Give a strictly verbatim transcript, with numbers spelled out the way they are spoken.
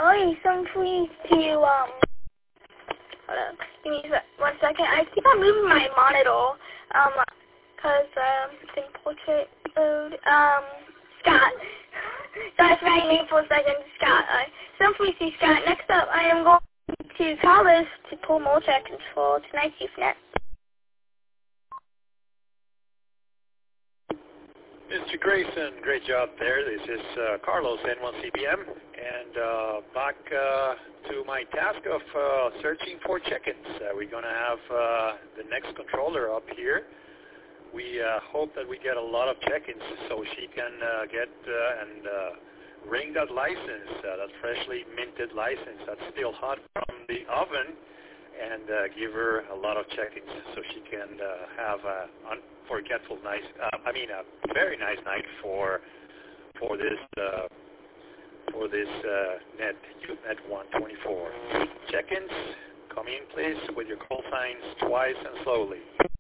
Hey, some please to, um, hold up, give me one second. I keep on moving my monitor, um, because, um, it's in portrait mode. Um, Scott. Sorry for my name for a second, Scott. Uh, some please to Scott. Next up, I am going to Carlos to pull more check-ins for tonight's UFNet. Mister Grayson, great job there. This is uh, Carlos, N one C B M, and uh, back uh, to my task of uh, searching for check-ins. Uh, we're going to have uh, the next controller up here. We uh, hope that we get a lot of check-ins so she can uh, get uh, and uh, ring that license, uh, that freshly minted license that's still hot from the oven, and uh, give her a lot of check-ins so she can uh, have a unforgettable nice, uh, I mean a very nice night for for this uh, for this uh, net UFNet one twenty-four. Check-ins, come in please with your call signs twice and slowly.